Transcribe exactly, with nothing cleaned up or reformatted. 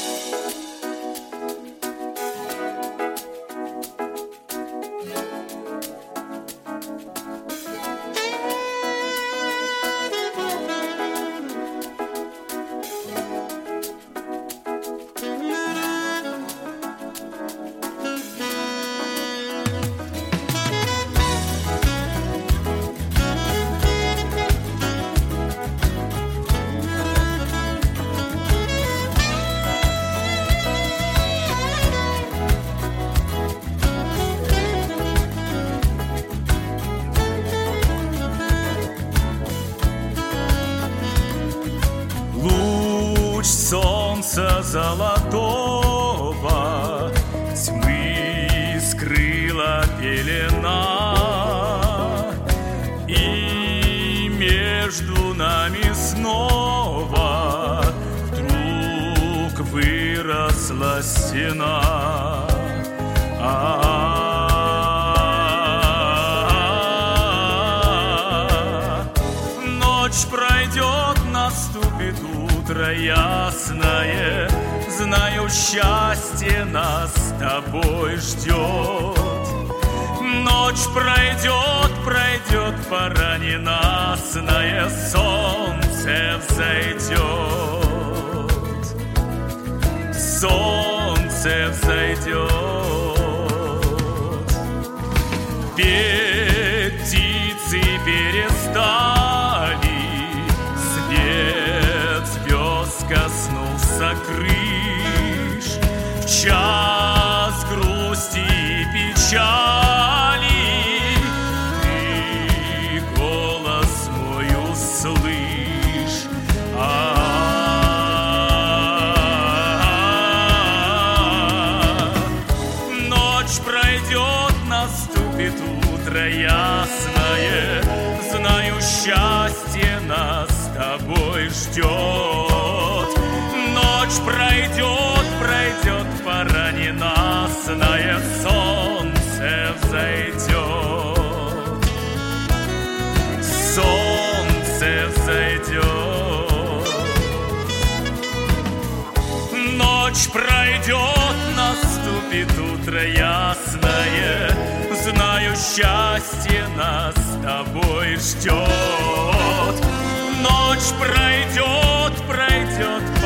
Луч солнца золотого тьмы скрыла пелена, и между нами снова вдруг выросла стена. А-а-а-а. Ночь пройдет, наступит утро ясное, знаю, счастье нас с тобой ждет. Ночь пройдет, пройдет, пора ненастная, солнце взойдет, солнце взойдет. Петь птицы перестали, свет звезд коснулся крыш. В час грусти и печали ты голос мой услышь. А-а-а-а. Ночь пройдет, наступит утро ясное, знаю, счастье нас с тобой ждет. Ночь пройдет, пройдет, пора ненастная, солнце взойдет, солнце взойдет. Ночь пройдет, наступит утро ясное, знаю, счастье нас с тобой ждет. Ночь пройдет, пройдет,